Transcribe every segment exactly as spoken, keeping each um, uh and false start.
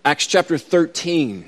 Acts chapter thirteen.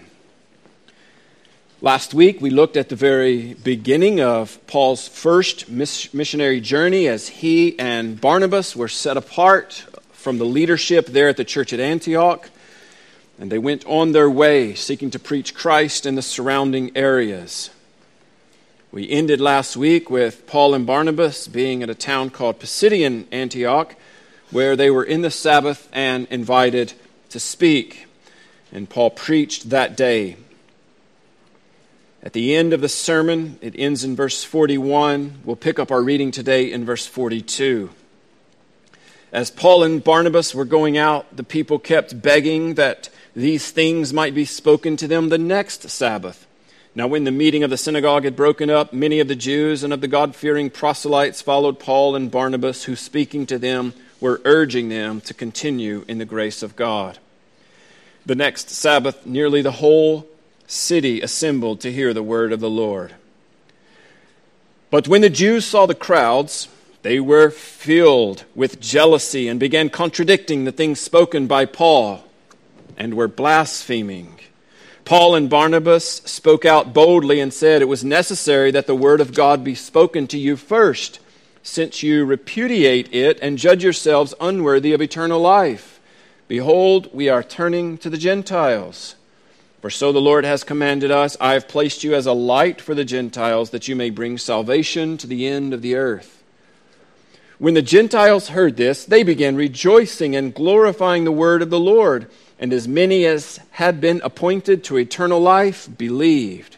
Last week we looked at the very beginning of Paul's first missionary journey as he and Barnabas were set apart from the leadership there at the church at Antioch. And they went on their way seeking to preach Christ in the surrounding areas. We ended last week with Paul and Barnabas being at a town called Pisidian Antioch, where they were in the Sabbath and invited to speak. And Paul preached that day. At the end of the sermon, it ends in verse forty-one. We'll pick up our reading today in verse forty-two. As Paul and Barnabas were going out, the people kept begging that these things might be spoken to them the next Sabbath. Now when the meeting of the synagogue had broken up, many of the Jews and of the God-fearing proselytes followed Paul and Barnabas, who speaking to them were urging them to continue in the grace of God. The next Sabbath, nearly the whole city assembled to hear the word of the Lord. But when the Jews saw the crowds, they were filled with jealousy and began contradicting the things spoken by Paul and were blaspheming. Paul and Barnabas spoke out boldly and said, "It was necessary that the word of God be spoken to you first, since you repudiate it and judge yourselves unworthy of eternal life. Behold, we are turning to the Gentiles. For so the Lord has commanded us, I have placed you as a light for the Gentiles, that you may bring salvation to the end of the earth." When the Gentiles heard this, they began rejoicing and glorifying the word of the Lord, and as many as had been appointed to eternal life believed.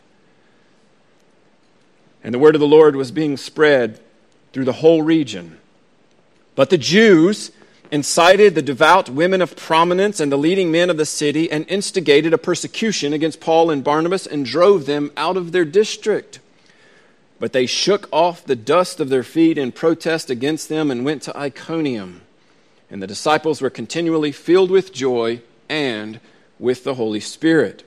And the word of the Lord was being spread through the whole region. But the Jews incited the devout women of prominence and the leading men of the city and instigated a persecution against Paul and Barnabas and drove them out of their district. But they shook off the dust of their feet in protest against them and went to Iconium. And the disciples were continually filled with joy and with the Holy Spirit.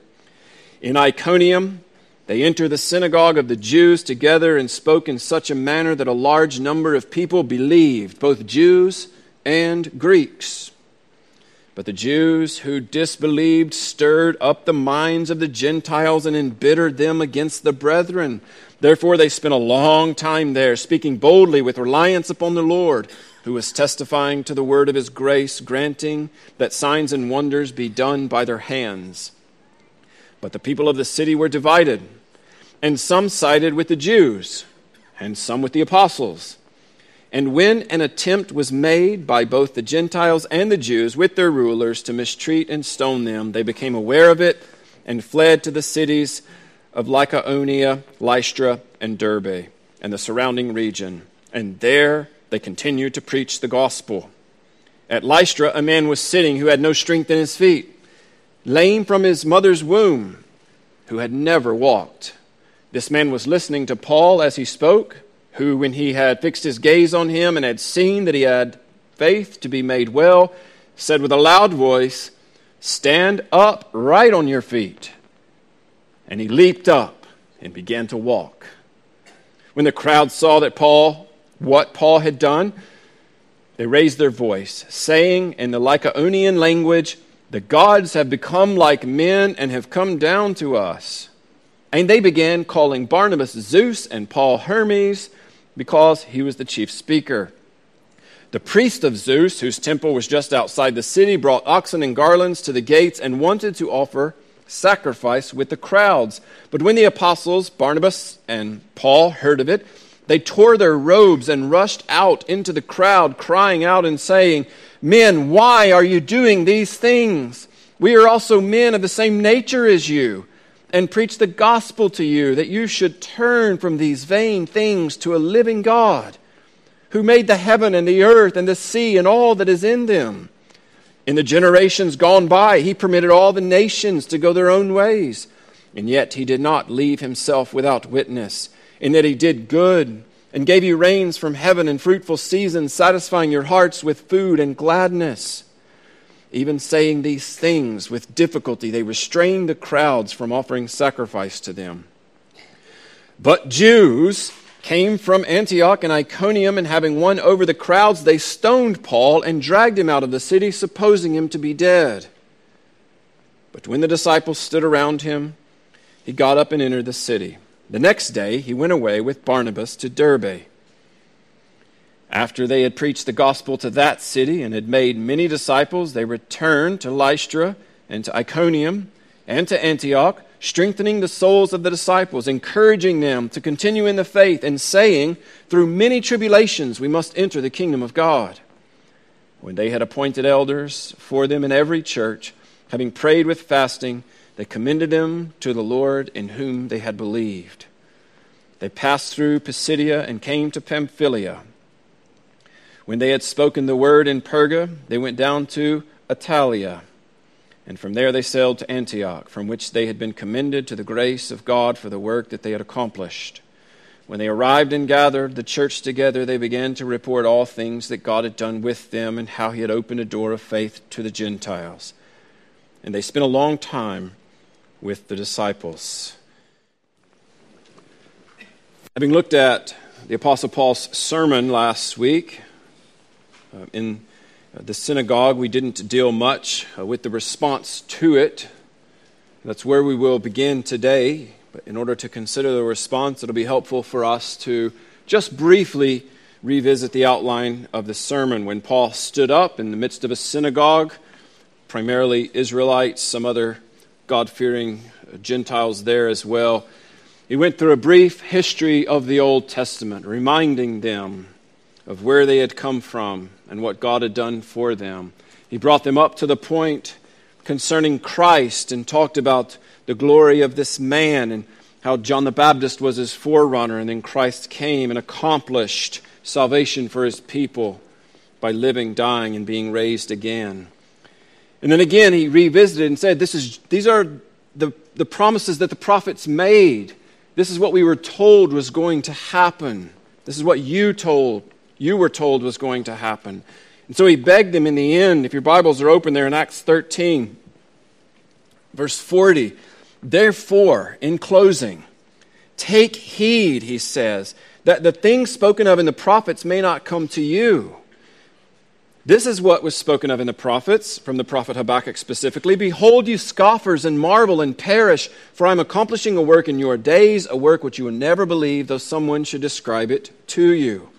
In Iconium, they entered the synagogue of the Jews together and spoke in such a manner that a large number of people believed, both Jews and Greeks. But the Jews who disbelieved stirred up the minds of the Gentiles and embittered them against the brethren. Therefore they spent a long time there, speaking boldly with reliance upon the Lord, who was testifying to the word of his grace, granting that signs and wonders be done by their hands. But the people of the city were divided, and some sided with the Jews, and some with the apostles. And when an attempt was made by both the Gentiles and the Jews with their rulers to mistreat and stone them, they became aware of it and fled to the cities of Lycaonia, Lystra, and Derbe, and the surrounding region. And there they continued to preach the gospel. At Lystra, a man was sitting who had no strength in his feet, lame from his mother's womb, who had never walked. This man was listening to Paul as he spoke, who, when he had fixed his gaze on him and had seen that he had faith to be made well, said with a loud voice, "Stand up right on your feet." And he leaped up and began to walk. When the crowd saw that Paul, what Paul had done, they raised their voice, saying in the Lycaonian language, "The gods have become like men and have come down to us." And they began calling Barnabas Zeus and Paul Hermes, because he was the chief speaker. The priest of Zeus, whose temple was just outside the city, brought oxen and garlands to the gates and wanted to offer sacrifice with the crowds. But when the apostles, Barnabas and Paul, heard of it, they tore their robes and rushed out into the crowd, crying out and saying, "Men, why are you doing these things? We are also men of the same nature as you, and preach the gospel to you, that you should turn from these vain things to a living God, who made the heaven and the earth and the sea and all that is in them. In the generations gone by, he permitted all the nations to go their own ways, and yet he did not leave himself without witness, in that he did good and gave you rains from heaven and fruitful seasons, satisfying your hearts with food and gladness." Even saying these things with difficulty, they restrained the crowds from offering sacrifice to them. But Jews came from Antioch and Iconium, and having won over the crowds, they stoned Paul and dragged him out of the city, supposing him to be dead. But when the disciples stood around him, he got up and entered the city. The next day he went away with Barnabas to Derbe. After they had preached the gospel to that city and had made many disciples, they returned to Lystra and to Iconium and to Antioch, strengthening the souls of the disciples, encouraging them to continue in the faith, and saying, through many tribulations we must enter the kingdom of God. When they had appointed elders for them in every church, having prayed with fasting, they commended them to the Lord in whom they had believed. They passed through Pisidia and came to Pamphylia. When they had spoken the word in Perga, they went down to Attalia, and from there they sailed to Antioch, from which they had been commended to the grace of God for the work that they had accomplished. When they arrived and gathered the church together, they began to report all things that God had done with them and how he had opened a door of faith to the Gentiles. And they spent a long time with the disciples. Having looked at the Apostle Paul's sermon last week, uh, in the synagogue, we didn't deal much uh, with the response to it. That's where we will begin today. But in order to consider the response, it'll be helpful for us to just briefly revisit the outline of the sermon. When Paul stood up in the midst of a synagogue, primarily Israelites, some other God-fearing Gentiles there as well, he went through a brief history of the Old Testament, reminding them of where they had come from and what God had done for them. He brought them up to the point concerning Christ and talked about the glory of this man and how John the Baptist was his forerunner, and then Christ came and accomplished salvation for his people by living, dying, and being raised again. And then again he revisited and said, "This is these are the, the promises that the prophets made. This is what we were told was going to happen. This is what you told you were told was going to happen." And so he begged them in the end. If your Bibles are open there in Acts thirteen, verse forty, "Therefore, in closing, take heed," he says, "that the things spoken of in the prophets may not come to you. This is what was spoken of in the prophets," from the prophet Habakkuk specifically, "Behold, you scoffers, and marvel and perish, for I am accomplishing a work in your days, a work which you will never believe, though someone should describe it to you."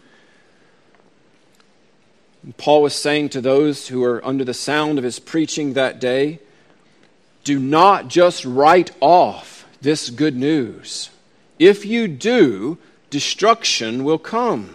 And Paul was saying to those who were under the sound of his preaching that day, do not just write off this good news. If you do, destruction will come.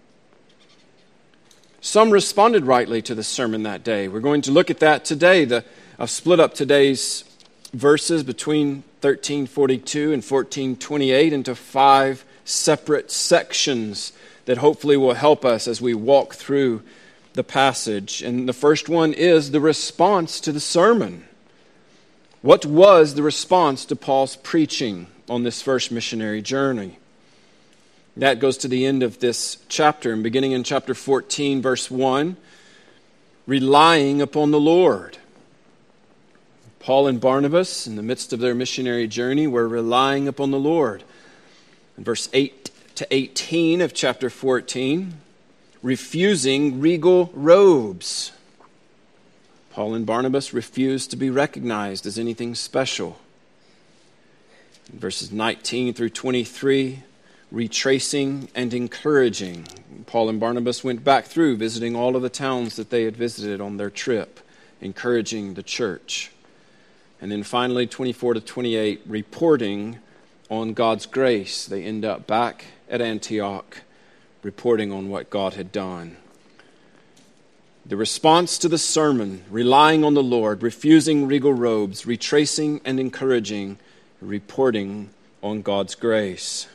Some responded rightly to the sermon that day. We're going to look at that today. The, I've split up today's verses between thirteen forty-two and fourteen twenty-eight into five separate sections that hopefully will help us as we walk through the passage. And the first one is the response to the sermon. What was the response to Paul's preaching on this first missionary journey? That goes to the end of this chapter, and beginning in chapter fourteen, verse one, relying upon the Lord. Paul and Barnabas, in the midst of their missionary journey, were relying upon the Lord. In verse eight to eighteen of chapter fourteen, refusing regal robes. Paul and Barnabas refused to be recognized as anything special. In verses nineteen through twenty-three, retracing and encouraging. Paul and Barnabas went back through, visiting all of the towns that they had visited on their trip, encouraging the church. And then finally, twenty-four to twenty-eight, reporting on God's grace. They end up back at Antioch, reporting on what God had done. The response to the sermon, relying on the Lord, refusing regal robes, retracing and encouraging, reporting on God's grace.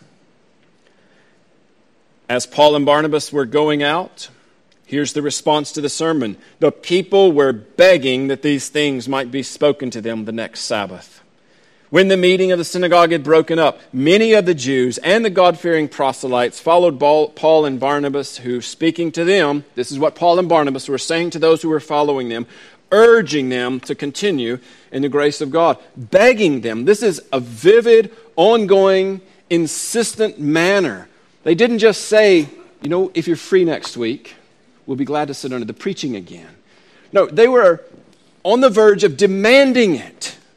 As Paul and Barnabas were going out, here's the response to the sermon. The people were begging that these things might be spoken to them the next Sabbath. When the meeting of the synagogue had broken up, many of the Jews and the God-fearing proselytes followed Paul and Barnabas, who, speaking to them, this is what Paul and Barnabas were saying to those who were following them, urging them to continue in the grace of God, begging them. This is a vivid, ongoing, insistent manner. They didn't just say, you know, if you're free next week, we'll be glad to sit under the preaching again. No, they were on the verge of demanding it.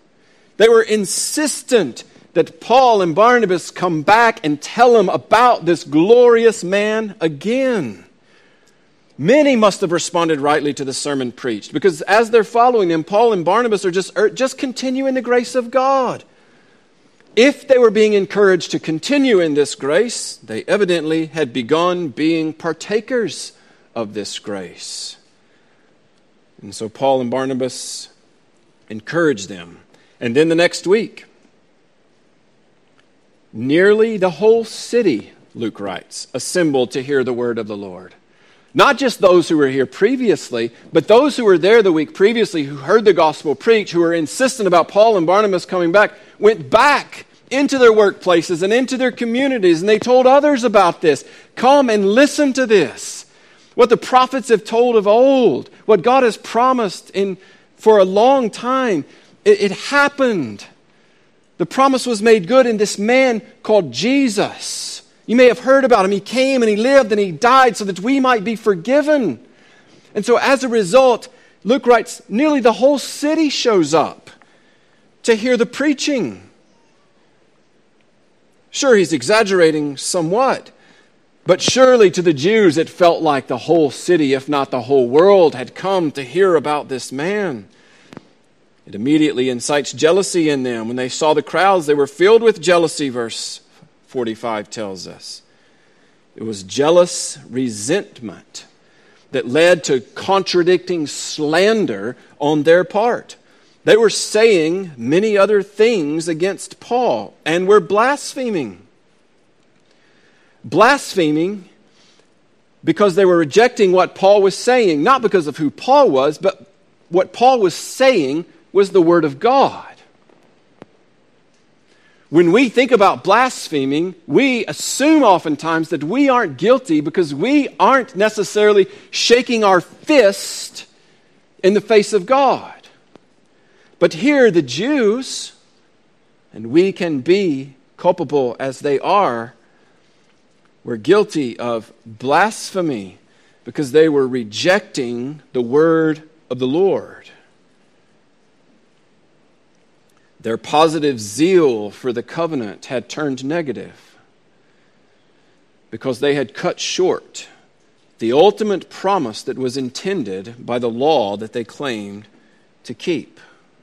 They were insistent that Paul and Barnabas come back and tell them about this glorious man again. Many must have responded rightly to the sermon preached, because as they're following him, Paul and Barnabas are just, are just continuing the grace of God. If they were being encouraged to continue in this grace, they evidently had begun being partakers of this grace. And so Paul and Barnabas encouraged them. And then the next week, nearly the whole city, Luke writes, assembled to hear the word of the Lord. Not just those who were here previously, but those who were there the week previously who heard the gospel preached, who were insistent about Paul and Barnabas coming back, went back into their workplaces and into their communities, and they told others about this. Come and listen to this. What the prophets have told of old, what God has promised in for a long time, it, it happened. The promise was made good in this man called Jesus. You may have heard about him. He came and he lived and he died so that we might be forgiven. And so as a result, Luke writes, nearly the whole city shows up to hear the preaching. Sure, he's exaggerating somewhat, but surely to the Jews it felt like the whole city, if not the whole world, had come to hear about this man. It immediately incites jealousy in them. When they saw the crowds, they were filled with jealousy, verse forty-five tells us. It was jealous resentment that led to contradicting slander on their part. They were saying many other things against Paul and were blaspheming. Blaspheming because they were rejecting what Paul was saying, not because of who Paul was, but what Paul was saying was the Word of God. When we think about blaspheming, we assume oftentimes that we aren't guilty because we aren't necessarily shaking our fist in the face of God. But here the Jews, and we can be culpable as they are, were guilty of blasphemy because they were rejecting the word of the Lord. Their positive zeal for the covenant had turned negative because they had cut short the ultimate promise that was intended by the law that they claimed to keep.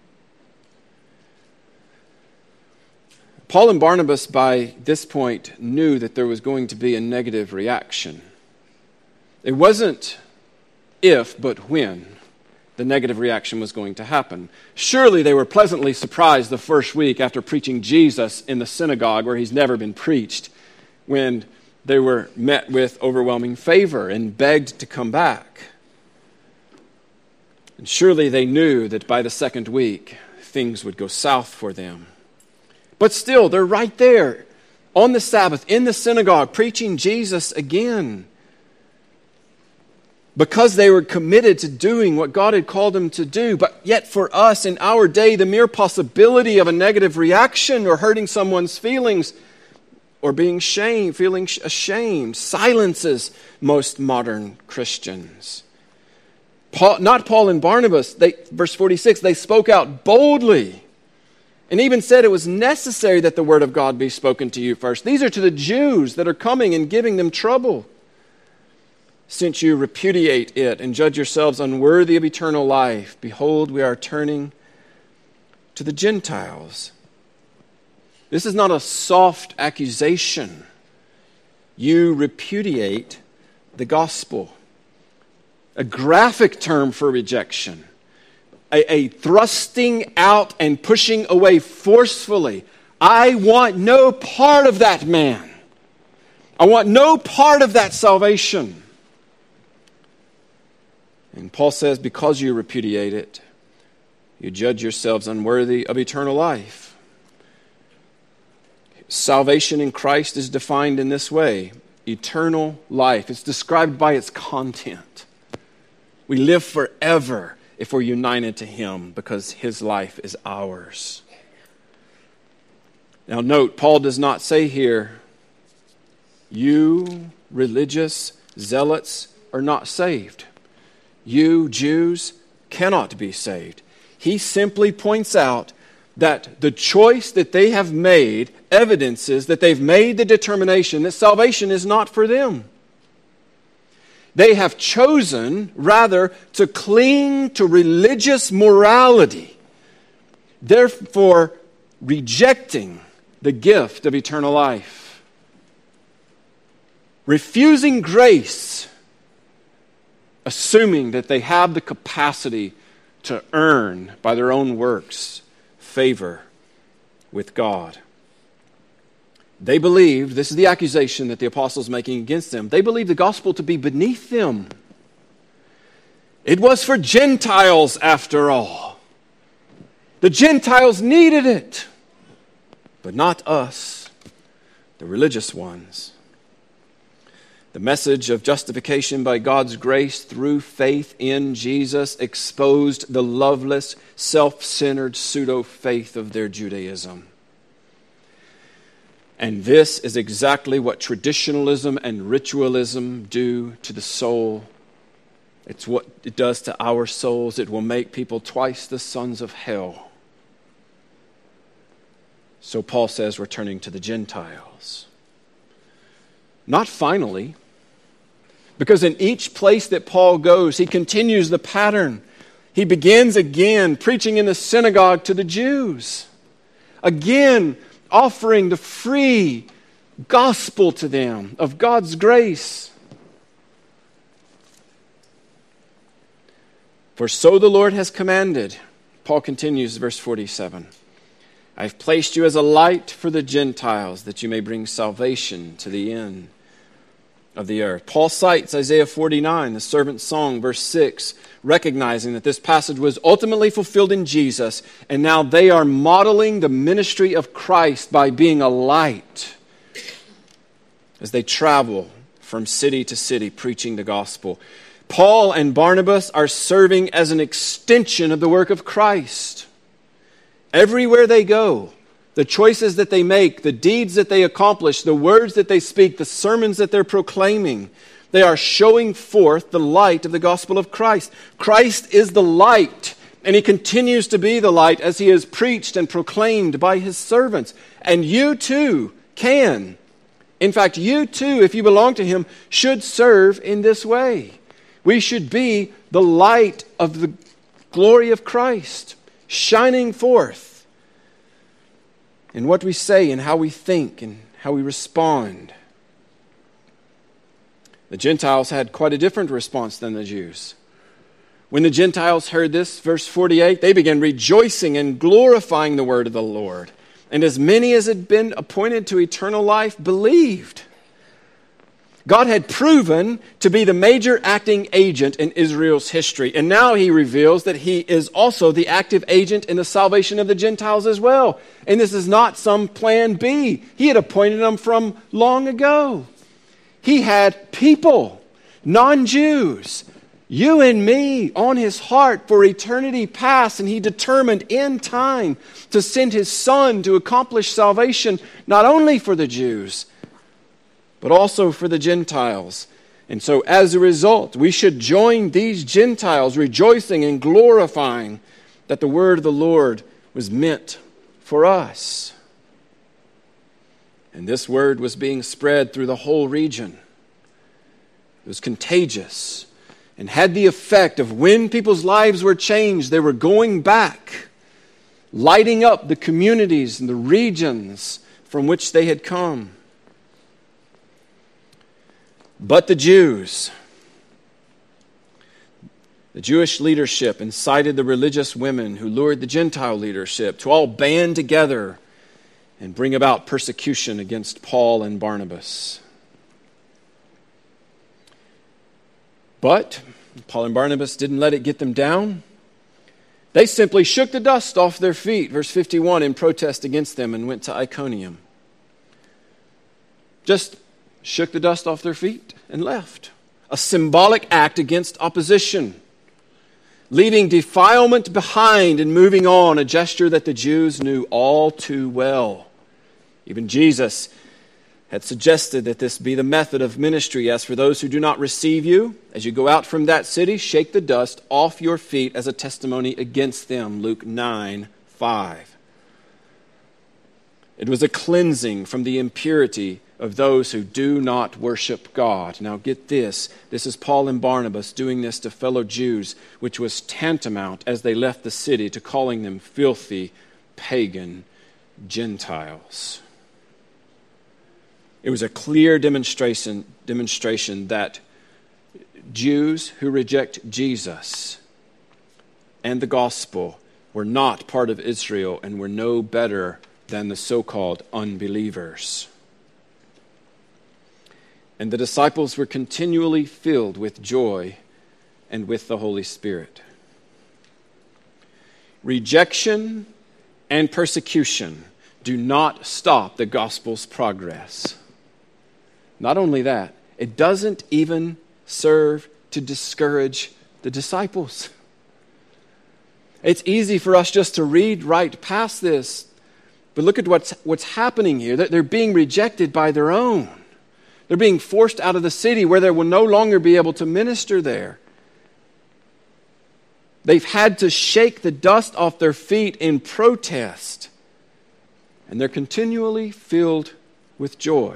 Paul and Barnabas, by this point, knew that there was going to be a negative reaction. It wasn't if, but when the negative reaction was going to happen. Surely they were pleasantly surprised the first week after preaching Jesus in the synagogue where he's never been preached, when they were met with overwhelming favor and begged to come back. And surely they knew that by the second week, things would go south for them. But still, they're right there on the Sabbath, in the synagogue, preaching Jesus again. Because they were committed to doing what God had called them to do. But yet for us in our day, the mere possibility of a negative reaction or hurting someone's feelings or being shame, feeling ashamed silences most modern Christians. Paul, not Paul and Barnabas, they, verse forty-six, they spoke out boldly. And even said it was necessary that the word of God be spoken to you first. These are to the Jews that are coming and giving them trouble. Since you repudiate it and judge yourselves unworthy of eternal life, behold, we are turning to the Gentiles. This is not a soft accusation. You repudiate the gospel. A graphic term for rejection. A, a thrusting out and pushing away forcefully. I want no part of that man. I want no part of that salvation. And Paul says, because you repudiate it, you judge yourselves unworthy of eternal life. Salvation in Christ is defined in this way. Eternal life. It's described by its content. We live forever if we're united to Him because His life is ours. Now note, Paul does not say here, you religious zealots are not saved. You Jews cannot be saved. He simply points out that the choice that they have made evidences that they've made the determination that salvation is not for them. They have chosen, rather, to cling to religious morality, therefore rejecting the gift of eternal life. Refusing grace, assuming that they have the capacity to earn by their own works favor with God. They believed, this is the accusation that the apostles making against them, they believed the gospel to be beneath them. It was for Gentiles after all. The Gentiles needed it, but not us, the religious ones. The message of justification by God's grace through faith in Jesus exposed the loveless, self-centered pseudo-faith of their Judaism. And this is exactly what traditionalism and ritualism do to the soul. It's what it does to our souls. It will make people twice the sons of hell. So Paul says, returning to the Gentiles. Not finally, because in each place that Paul goes, he continues the pattern. He begins again preaching in the synagogue to the Jews. Again, offering the free gospel to them of God's grace. For so the Lord has commanded. Paul continues, verse forty-seven. I have placed you as a light for the Gentiles, that you may bring salvation to the end of the earth. Paul cites Isaiah forty-nine, the servant's song, verse six, recognizing that this passage was ultimately fulfilled in Jesus, and now they are modeling the ministry of Christ by being a light as they travel from city to city preaching the gospel. Paul and Barnabas are serving as an extension of the work of Christ. Everywhere they go, the choices that they make, the deeds that they accomplish, the words that they speak, the sermons that they're proclaiming, they are showing forth the light of the gospel of Christ. Christ is the light, and he continues to be the light as he is preached and proclaimed by his servants. And you too can. In fact, you too, if you belong to him, should serve in this way. We should be the light of the glory of Christ, shining forth in what we say and how we think and how we respond. The Gentiles had quite a different response than the Jews. When the Gentiles heard this, verse forty-eight, they began rejoicing and glorifying the word of the Lord. And as many as had been appointed to eternal life believed. God had proven to be the major acting agent in Israel's history. And now he reveals that he is also the active agent in the salvation of the Gentiles as well. And this is not some plan B. He had appointed them from long ago. He had people, non-Jews, you and me, on his heart for eternity past. And he determined in time to send his Son to accomplish salvation, not only for the Jews, but also for the Gentiles. And so as a result, we should join these Gentiles rejoicing and glorifying that the word of the Lord was meant for us. And this word was being spread through the whole region. It was contagious and had the effect of when people's lives were changed, they were going back, lighting up the communities and the regions from which they had come. But the Jews, the Jewish leadership incited the religious women who lured the Gentile leadership to all band together and bring about persecution against Paul and Barnabas. But Paul and Barnabas didn't let it get them down. They simply shook the dust off their feet, verse fifty-one, in protest against them and went to Iconium. Just shook the dust off their feet and left. A symbolic act against opposition, leaving defilement behind and moving on, a gesture that the Jews knew all too well. Even Jesus had suggested that this be the method of ministry. As for those who do not receive you, as you go out from that city, shake the dust off your feet as a testimony against them. Luke nine five. It was a cleansing from the impurity of those who do not worship God. Now get this. This is Paul and Barnabas doing this to fellow Jews, which was tantamount as they left the city to calling them filthy, pagan Gentiles. It was a clear demonstration, demonstration that Jews who reject Jesus and the gospel were not part of Israel and were no better than the so-called unbelievers. And the disciples were continually filled with joy and with the Holy Spirit. Rejection and persecution do not stop the gospel's progress. Not only that, it doesn't even serve to discourage the disciples. It's easy for us just to read right past this, but look at what's, what's happening here. They're being rejected by their own. They're being forced out of the city where they will no longer be able to minister there. They've had to shake the dust off their feet in protest. And they're continually filled with joy.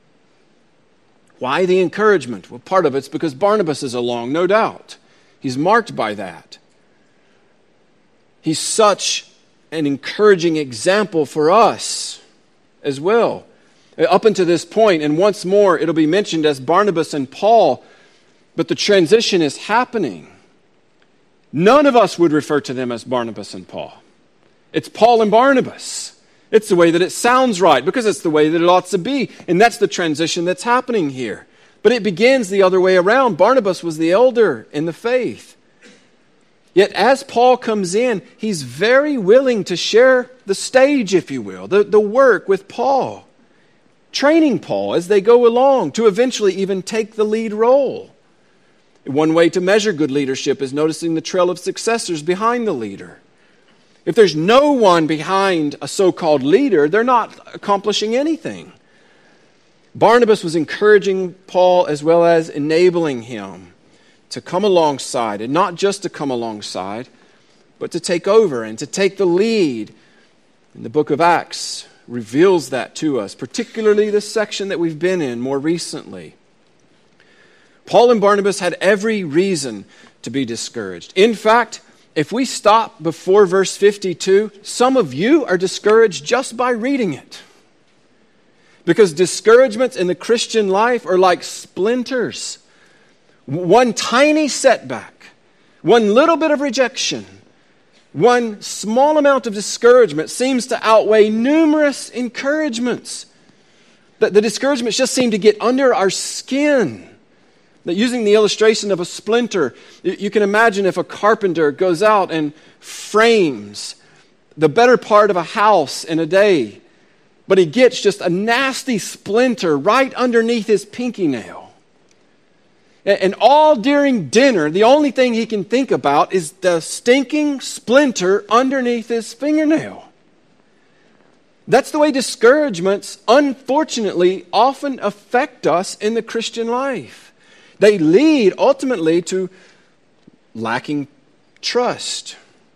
Why the encouragement? Well, part of it's because Barnabas is along, no doubt. He's marked by that. He's such an encouraging example for us as well. Up until this point, and once more, it'll be mentioned as Barnabas and Paul, but the transition is happening. None of us would refer to them as Barnabas and Paul. It's Paul and Barnabas. It's the way that it sounds right, because it's the way that it ought to be. And that's the transition that's happening here. But it begins the other way around. Barnabas was the elder in the faith. Yet as Paul comes in, he's very willing to share the stage, if you will, the, the work with Paul, training Paul as they go along to eventually even take the lead role. One way to measure good leadership is noticing the trail of successors behind the leader. If there's no one behind a so-called leader, they're not accomplishing anything. Barnabas was encouraging Paul as well as enabling him to come alongside, and not just to come alongside, but to take over and to take the lead. And the book of Acts reveals that to us, particularly this section that we've been in more recently. Paul and Barnabas had every reason to be discouraged. In fact, if we stop before verse fifty-two, some of you are discouraged just by reading it. Because discouragements in the Christian life are like splinters. One tiny setback, one little bit of rejection, one small amount of discouragement seems to outweigh numerous encouragements. That the discouragements just seem to get under our skin. That using the illustration of a splinter, you can imagine if a carpenter goes out and frames the better part of a house in a day, but he gets just a nasty splinter right underneath his pinky nail. And all during dinner, the only thing he can think about is the stinking splinter underneath his fingernail. That's the way discouragements, unfortunately, often affect us in the Christian life. They lead ultimately to lacking trust,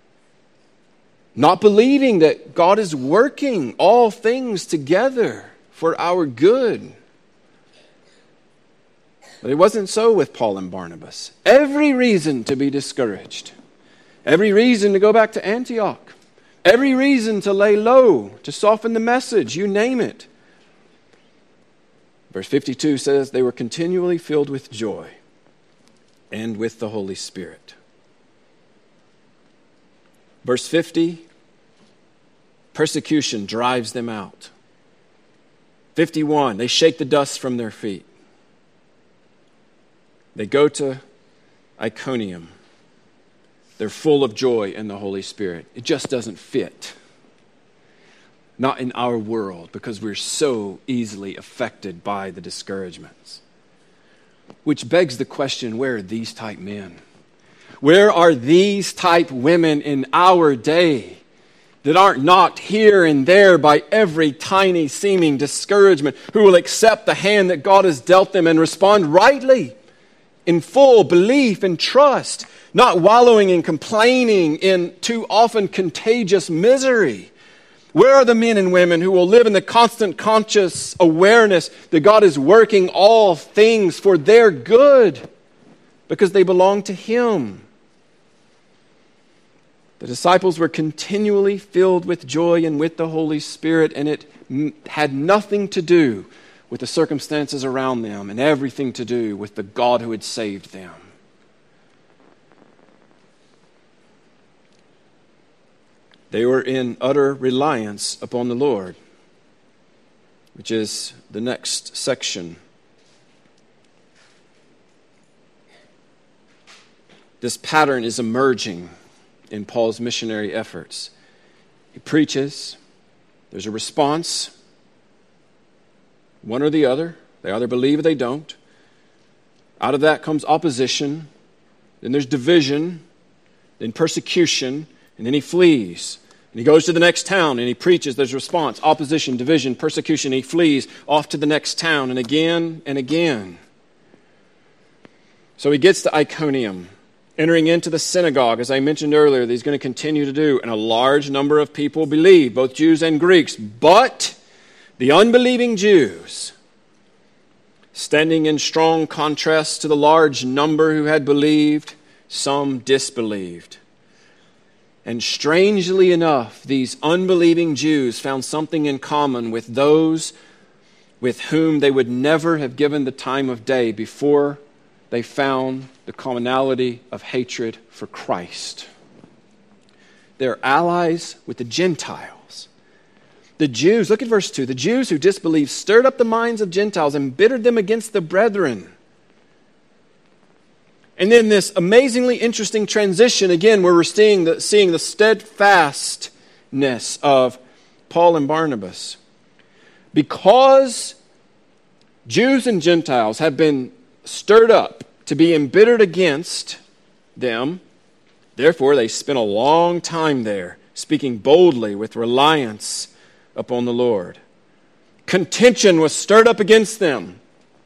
not believing that God is working all things together for our good. But it wasn't so with Paul and Barnabas. Every reason to be discouraged. Every reason to go back to Antioch. Every reason to lay low, to soften the message, you name it. Verse fifty-two says, they were continually filled with joy and with the Holy Spirit. Verse fifty, persecution drives them out. fifty-one, they shake the dust from their feet. They go to Iconium. They're full of joy in the Holy Spirit. It just doesn't fit. Not in our world, because we're so easily affected by the discouragements. Which begs the question, where are these type men? Where are these type women in our day that aren't knocked here and there by every tiny seeming discouragement, who will accept the hand that God has dealt them and respond rightly, in full belief and trust, not wallowing and complaining in too often contagious misery? Where are the men and women who will live in the constant conscious awareness that God is working all things for their good because they belong to Him? The disciples were continually filled with joy and with the Holy Spirit, and it had nothing to do with the circumstances around them and everything to do with the God who had saved them. They were in utter reliance upon the Lord, which is the next section. This pattern is emerging in Paul's missionary efforts. He preaches, there's a response, one or the other. They either believe or they don't. Out of that comes opposition, then there's division, then persecution, and then he flees. And he goes to the next town and he preaches. There's a response, opposition, division, persecution. He flees off to the next town and again and again. So he gets to Iconium, entering into the synagogue, as I mentioned earlier, that he's going to continue to do. And a large number of people believe, both Jews and Greeks. But the unbelieving Jews, standing in strong contrast to the large number who had believed, some disbelieved. And strangely enough, these unbelieving Jews found something in common with those with whom they would never have given the time of day before they found the commonality of hatred for Christ. They're allies with the Gentiles. The Jews, look at verse two, the Jews who disbelieved stirred up the minds of Gentiles and embittered them against the brethren. And then this amazingly interesting transition, again, where we're seeing the, seeing the steadfastness of Paul and Barnabas. Because Jews and Gentiles have been stirred up to be embittered against them, therefore they spent a long time there, speaking boldly with reliance upon the Lord. Contention was stirred up against them.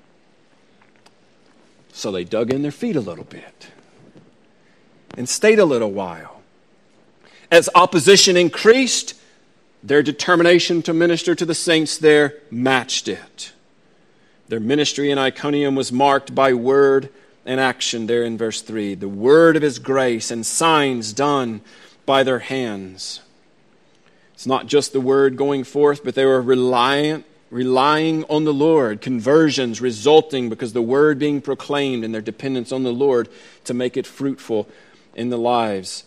So they dug in their feet a little bit and stayed a little while. As opposition increased, their determination to minister to the saints there matched it. Their ministry in Iconium was marked by word and action there in verse three. The word of His grace and signs done by their hands. It's not just the word going forth, but they were reliant Relying on the Lord, conversions resulting because the word being proclaimed and their dependence on the Lord to make it fruitful in the lives.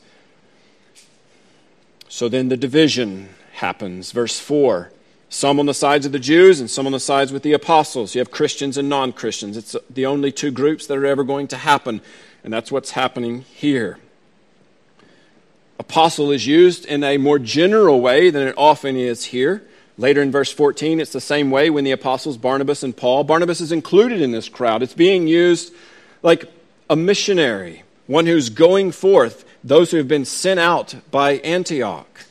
So then the division happens. Verse four, some on the sides of the Jews and some on the sides with the apostles. You have Christians and non-Christians. It's the only two groups that are ever going to happen, and that's what's happening here. Apostle is used in a more general way than it often is here. Later in verse fourteen, it's the same way when the apostles Barnabas and Paul. Barnabas is included in this crowd. It's being used like a missionary, one who's going forth, those who have been sent out by Antioch.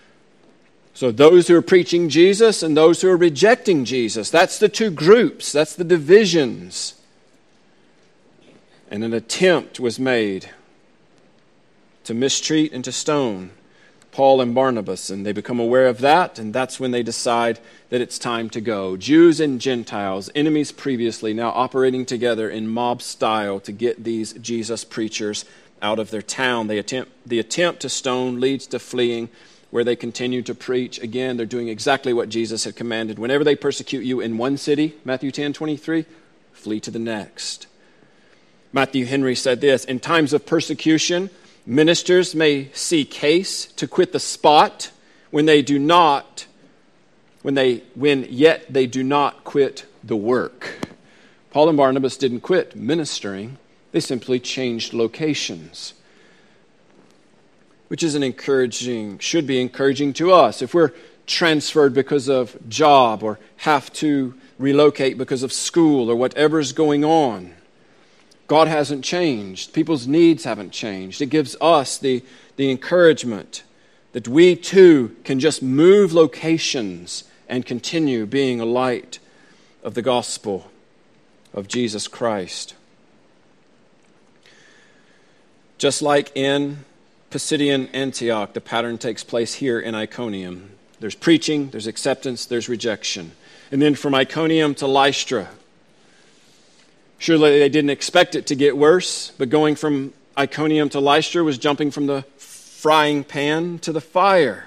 So those who are preaching Jesus and those who are rejecting Jesus. That's the two groups. That's the divisions. And an attempt was made to mistreat and to stone Paul and Barnabas, and they become aware of that, and that's when they decide that it's time to go. Jews and Gentiles, enemies previously, now operating together in mob style to get these Jesus preachers out of their town. They attempt, the attempt to stone leads to fleeing, where they continue to preach. Again, they're doing exactly what Jesus had commanded. Whenever they persecute you in one city, Matthew ten twenty-three, flee to the next. Matthew Henry said this, in times of persecution, ministers may see case to quit the spot when they do not, when they, when yet they do not quit the work. Paul and Barnabas didn't quit ministering. They simply changed locations, which is an encouraging, should be encouraging to us. If we're transferred because of job or have to relocate because of school or whatever is going on, God hasn't changed. People's needs haven't changed. It gives us the, the encouragement that we too can just move locations and continue being a light of the gospel of Jesus Christ. Just like in Pisidian Antioch, the pattern takes place here in Iconium. There's preaching, there's acceptance, there's rejection. And then from Iconium to Lystra. Surely they didn't expect it to get worse, but going from Iconium to Lystra was jumping from the frying pan to the fire.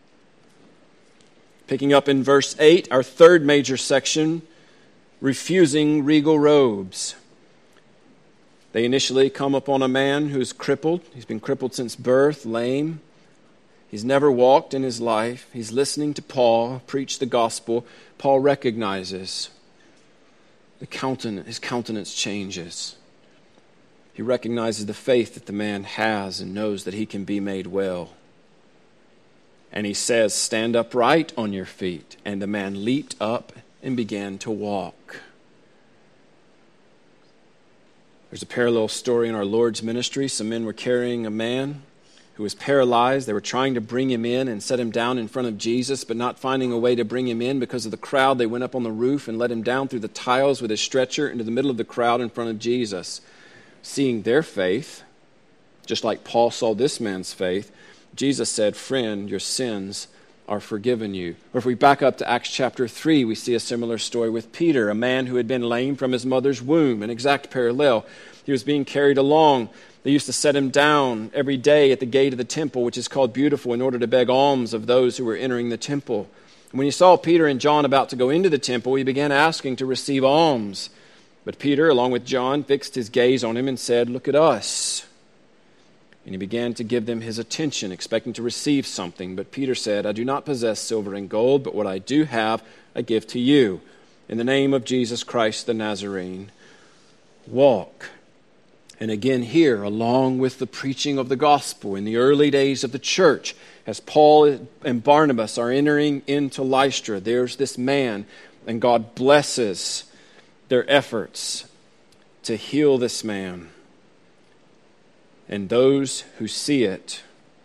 Picking up in verse eight, our third major section, refusing regal robes. They initially come upon a man who's crippled. He's been crippled since birth, lame. He's never walked in his life. He's listening to Paul preach the gospel. Paul recognizes the countenance, his countenance changes. He recognizes the faith that the man has and knows that he can be made well. And he says, "Stand upright on your feet." And the man leaped up and began to walk. There's a parallel story in our Lord's ministry. Some men were carrying a man who was paralyzed. They were trying to bring him in and set him down in front of Jesus, but not finding a way to bring him in because of the crowd. They went up on the roof and let him down through the tiles with his stretcher into the middle of the crowd in front of Jesus. Seeing their faith, just like Paul saw this man's faith, Jesus said, "Friend, your sins are forgiven you." Or if we back up to Acts chapter three, we see a similar story with Peter, a man who had been lame from his mother's womb, an exact parallel. He was being carried along. They used to set him down every day at the gate of the temple, which is called Beautiful, in order to beg alms of those who were entering the temple. And when he saw Peter and John about to go into the temple, he began asking to receive alms. But Peter, along with John, fixed his gaze on him and said, "Look at us." And he began to give them his attention, expecting to receive something. But Peter said, "I do not possess silver and gold, but what I do have I give to you. In the name of Jesus Christ the Nazarene, walk." And again here, along with the preaching of the gospel in the early days of the church, as Paul and Barnabas are entering into Lystra, there's this man, and God blesses their efforts to heal this man. And those who see it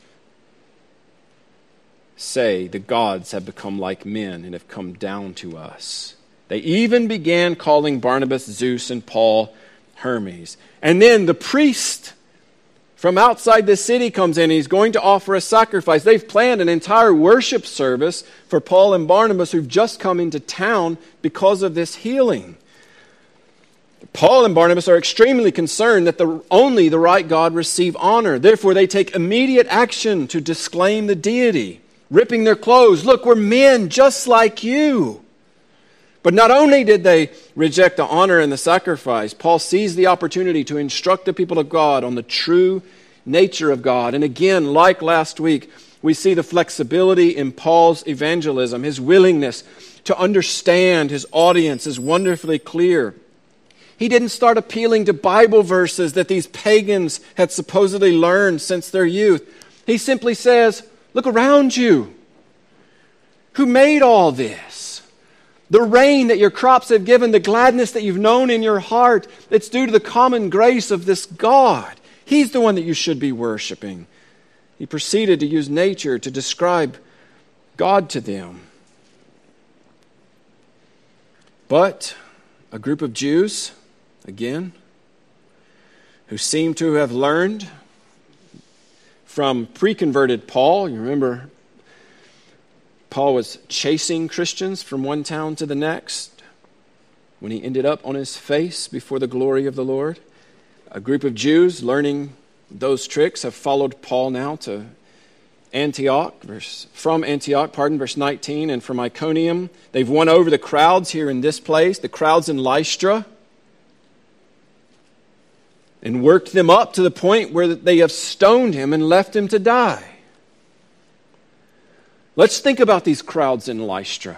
say, "The gods have become like men and have come down to us." They even began calling Barnabas Zeus and Paul Hermes. And then the priest from outside the city comes in. He's going to offer a sacrifice. They've planned an entire worship service for Paul and Barnabas, who've just come into town because of this healing. Paul and Barnabas are extremely concerned that the, only the right God receive honor. Therefore, they take immediate action to disclaim the deity, ripping their clothes. "Look, we're men just like you." But not only did they reject the honor and the sacrifice, Paul seized the opportunity to instruct the people of God on the true nature of God. And again, like last week, we see the flexibility in Paul's evangelism. His willingness to understand his audience is wonderfully clear. He didn't start appealing to Bible verses that these pagans had supposedly learned since their youth. He simply says, "Look around you. Who made all this? The rain that your crops have given, the gladness that you've known in your heart, it's due to the common grace of this God. He's the one that you should be worshiping." He proceeded to use nature to describe God to them. But a group of Jews, again, who seem to have learned from pre-converted Paul. You remember, Paul was chasing Christians from one town to the next when he ended up on his face before the glory of the Lord. A group of Jews learning those tricks have followed Paul now to Antioch, verse, from Antioch, pardon, verse nineteen, and from Iconium. They've won over the crowds here in this place, the crowds in Lystra, and worked them up to the point where they have stoned him and left him to die. Let's think about these crowds in Lystra.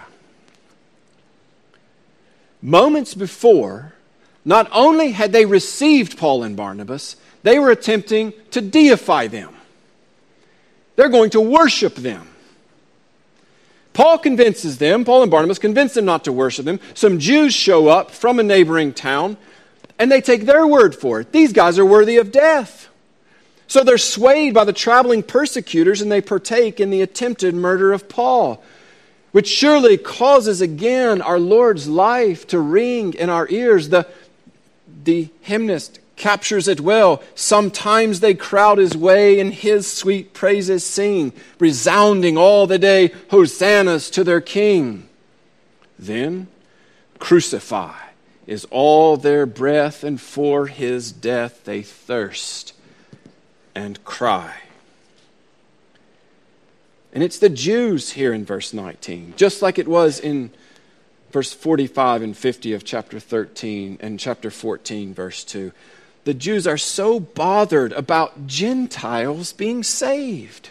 Moments before, not only had they received Paul and Barnabas, they were attempting to deify them. They're going to worship them. Paul convinces them, Paul and Barnabas convince them not to worship them. Some Jews show up from a neighboring town, and they take their word for it. These guys are worthy of death. So they're swayed by the traveling persecutors, and they partake in the attempted murder of Paul, which surely causes again our Lord's life to ring in our ears. The, the hymnist captures it well. Sometimes they crowd his way and his sweet praises sing, resounding all the day, hosannas to their King. Then crucify is all their breath, and for his death they thirst and cry. And it's the Jews here in verse nineteen, just like it was in verse forty-five and fifty of chapter thirteen and chapter fourteen, verse two. The Jews are so bothered about Gentiles being saved.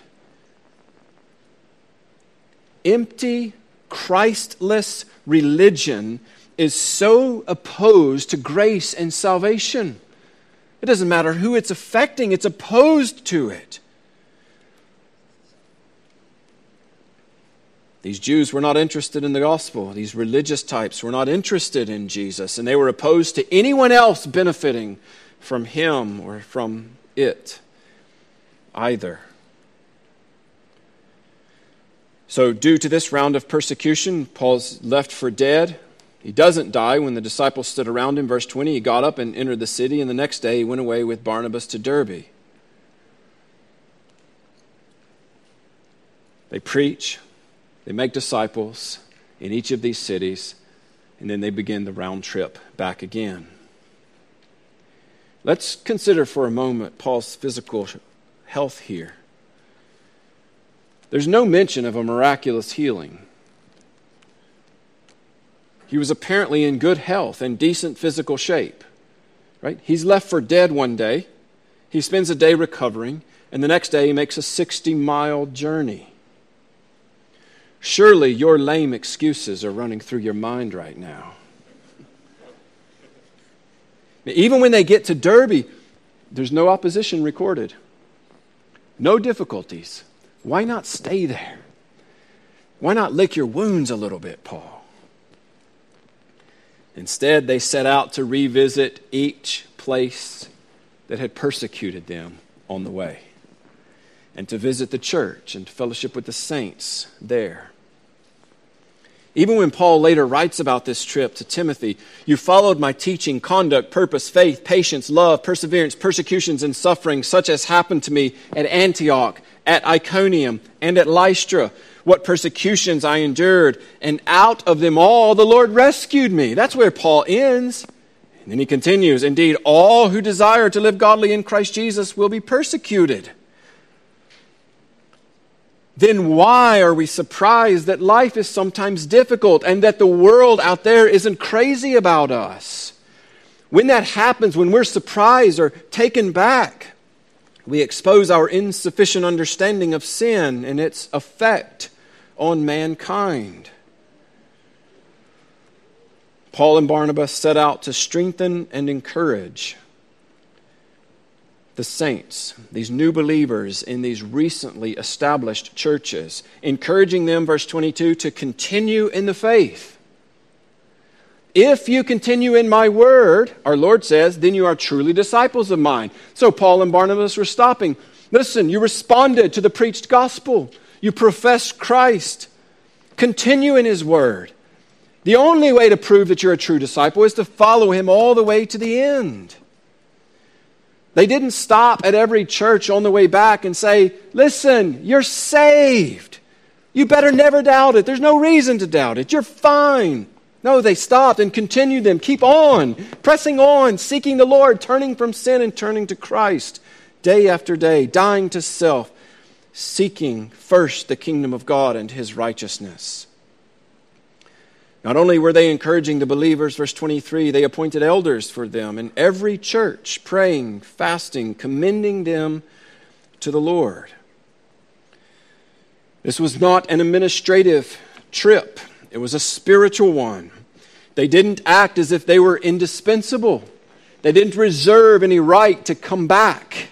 Empty, Christless religion is so opposed to grace and salvation. It doesn't matter who it's affecting, it's opposed to it. These Jews were not interested in the gospel. These religious types were not interested in Jesus, and they were opposed to anyone else benefiting from him or from it either. So due to this round of persecution, Paul's left for dead. He doesn't die when the disciples stood around him. Verse twenty, he got up and entered the city, and the next day he went away with Barnabas to Derbe. They preach, they make disciples in each of these cities, and then they begin the round trip back again. Let's consider for a moment Paul's physical health here. There's no mention of a miraculous healing. He was apparently in good health and decent physical shape. Right? He's left for dead one day. He spends a day recovering, and the next day he makes a sixty-mile journey. Surely your lame excuses are running through your mind right now. Even when they get to Derbe, there's no opposition recorded. No difficulties. Why not stay there? Why not lick your wounds a little bit, Paul? Instead, they set out to revisit each place that had persecuted them on the way, and to visit the church and to fellowship with the saints there. Even when Paul later writes about this trip to Timothy, you followed my teaching, conduct, purpose, faith, patience, love, perseverance, persecutions, and suffering, such as happened to me at Antioch, at Iconium, and at Lystra. What persecutions I endured, and out of them all the Lord rescued me. That's where Paul ends. And then he continues, indeed, all who desire to live godly in Christ Jesus will be persecuted. Then why are we surprised that life is sometimes difficult and that the world out there isn't crazy about us? When that happens, when we're surprised or taken back, we expose our insufficient understanding of sin and its effect on mankind. Paul and Barnabas set out to strengthen and encourage the saints, these new believers in these recently established churches, encouraging them, verse twenty-two, to continue in the faith. If you continue in my word, our Lord says, then you are truly disciples of mine. So Paul and Barnabas were stopping. Listen, you responded to the preached gospel. You professed Christ. Continue in his word. The only way to prove that you're a true disciple is to follow him all the way to the end. They didn't stop at every church on the way back and say, listen, you're saved. You better never doubt it. There's no reason to doubt it. You're fine. No, they stopped and continued them. Keep on, pressing on, seeking the Lord, turning from sin and turning to Christ day after day, dying to self, seeking first the kingdom of God and his righteousness. Not only were they encouraging the believers, verse twenty-three, they appointed elders for them in every church, praying, fasting, commending them to the Lord. This was not an administrative trip. It was a spiritual one. They didn't act as if they were indispensable. They didn't reserve any right to come back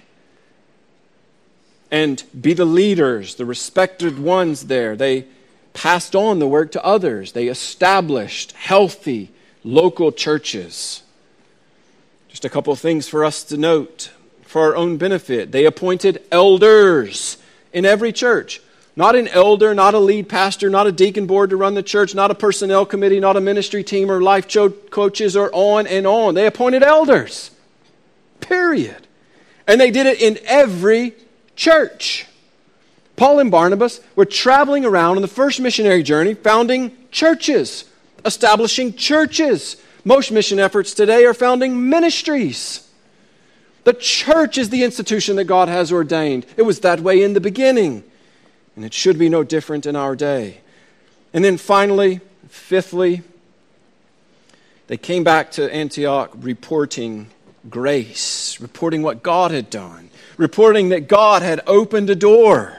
and be the leaders, the respected ones there. They passed on the work to others. They established healthy local churches. Just a couple of things for us to note for our own benefit. They appointed elders in every church. Not an elder, not a lead pastor, not a deacon board to run the church, not a personnel committee, not a ministry team or life coaches, or on and on. They appointed elders. period. And they did it in every church. Paul and Barnabas were traveling around on the first missionary journey, founding churches, establishing churches. Most mission efforts today are founding ministries. The church is the institution that God has ordained. It was that way in the beginning, and it should be no different in our day. And then finally, fifthly, they came back to Antioch reporting grace, reporting what God had done, reporting that God had opened a door.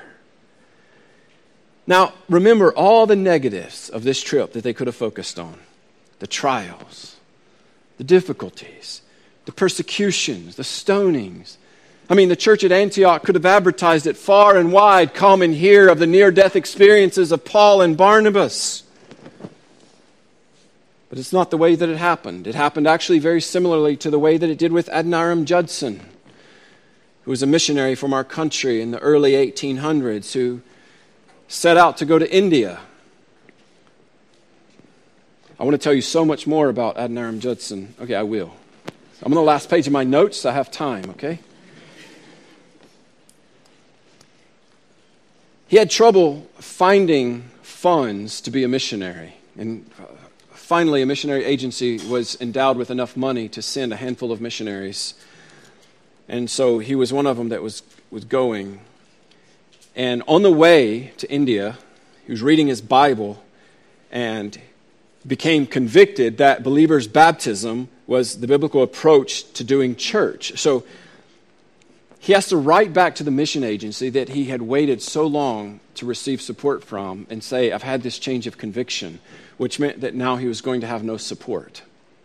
Now, remember all the negatives of this trip that they could have focused on. The trials, the difficulties, the persecutions, the stonings. I mean, the church at Antioch could have advertised it far and wide. Come and hear of the near-death experiences of Paul and Barnabas. But it's not the way that it happened. It happened actually very similarly to the way that it did with Adoniram Judson, who was a missionary from our country in the early eighteen hundreds, who set out to go to India. I want to tell you so much more about Adoniram Judson. Okay, I will. I'm on the last page of my notes, so I have time, okay? He had trouble finding funds to be a missionary. And finally, a missionary agency was endowed with enough money to send a handful of missionaries. And so he was one of them that was, was going. And on the way to India, he was reading his Bible and became convicted that believers' baptism was the biblical approach to doing church. So he has to write back to the mission agency that he had waited so long to receive support from and say, I've had this change of conviction, which meant that now he was going to have no support.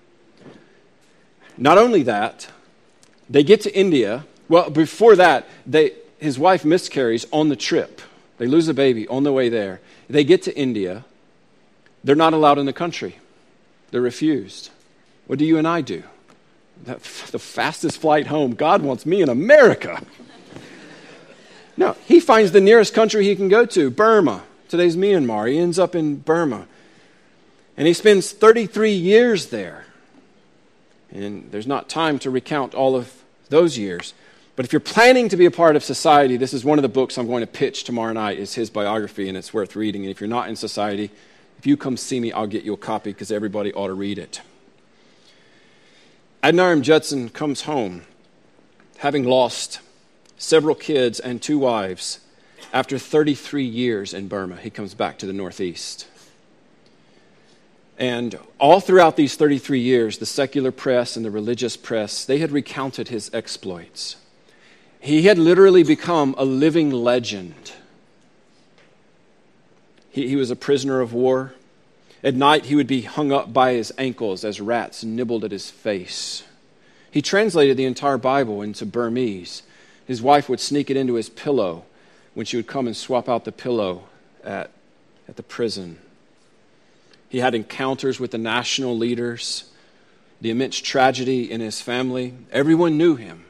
Not only that, they get to India. Well, before that, they, his wife miscarries on the trip. They lose a baby on the way there. They get to India. They're not allowed in the country. They're refused. What do you and I do? The, the fastest flight home. God wants me in America. No, he finds the nearest country he can go to, Burma. Today's Myanmar. He ends up in Burma. And he spends thirty-three years there. And there's not time to recount all of those years. But if you're planning to be a part of society, this is one of the books I'm going to pitch tomorrow night, is his biography, and it's worth reading. And if you're not in society, if you come see me, I'll get you a copy because everybody ought to read it. Adoniram Judson comes home, having lost several kids and two wives. After thirty-three years in Burma, he comes back to the Northeast. And all throughout these thirty-three years, the secular press and the religious press, they had recounted his exploits. He had literally become a living legend. He, he was a prisoner of war. At night, he would be hung up by his ankles as rats nibbled at his face. He translated the entire Bible into Burmese. His wife would sneak it into his pillow when she would come and swap out the pillow at, at the prison. He had encounters with the national leaders, the immense tragedy in his family. Everyone knew him.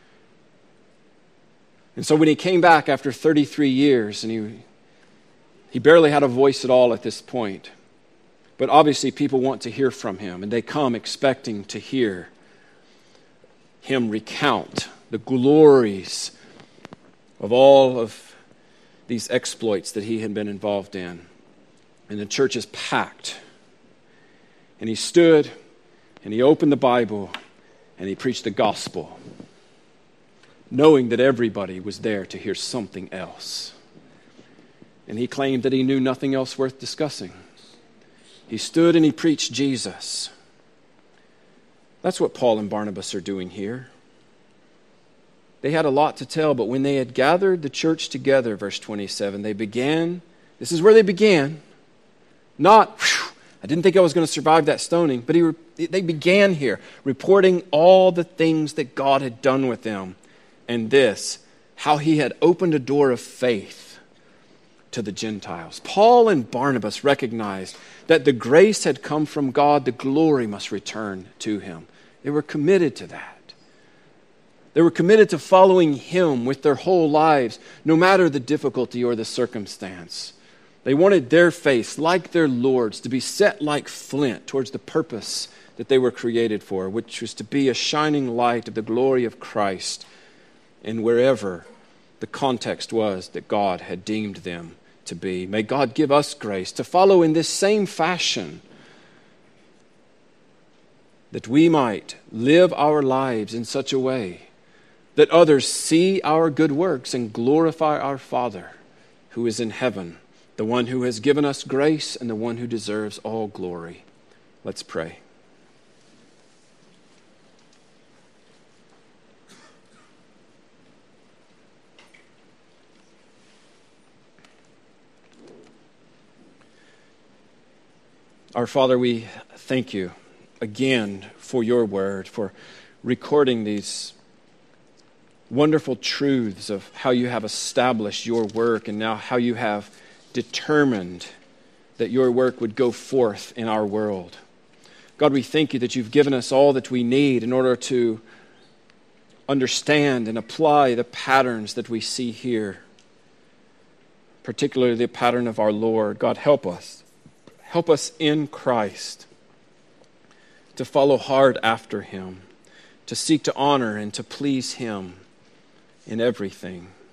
And so when he came back after thirty-three years, and he, he barely had a voice at all at this point, but obviously people want to hear from him, and they come expecting to hear him recount the glories of all of these exploits that he had been involved in. And the church is packed. And he stood, and he opened the Bible, and he preached the gospel, knowing that everybody was there to hear something else. And he claimed that he knew nothing else worth discussing. He stood and he preached Jesus. That's what Paul and Barnabas are doing here. They had a lot to tell, but when they had gathered the church together, verse twenty-seven, they began, this is where they began, not, whew, I didn't think I was going to survive that stoning, but he, they began here, reporting all the things that God had done with them, and this, how he had opened a door of faith to the Gentiles. Paul and Barnabas recognized that the grace had come from God, the glory must return to him. They were committed to that. They were committed to following him with their whole lives, no matter the difficulty or the circumstance. They wanted their face, like their Lord's, to be set like flint towards the purpose that they were created for, which was to be a shining light of the glory of Christ in wherever the context was that God had deemed them to be. May God give us grace to follow in this same fashion, that we might live our lives in such a way that others see our good works and glorify our Father who is in heaven, the one who has given us grace and the one who deserves all glory. Let's pray. Our Father, we thank you again for your word, for recording these wonderful truths of how you have established your work and now how you have determined that your work would go forth in our world. God, we thank you that you've given us all that we need in order to understand and apply the patterns that we see here, particularly the pattern of our Lord. God, help us. Help us in Christ to follow hard after him, to seek to honor and to please him in everything.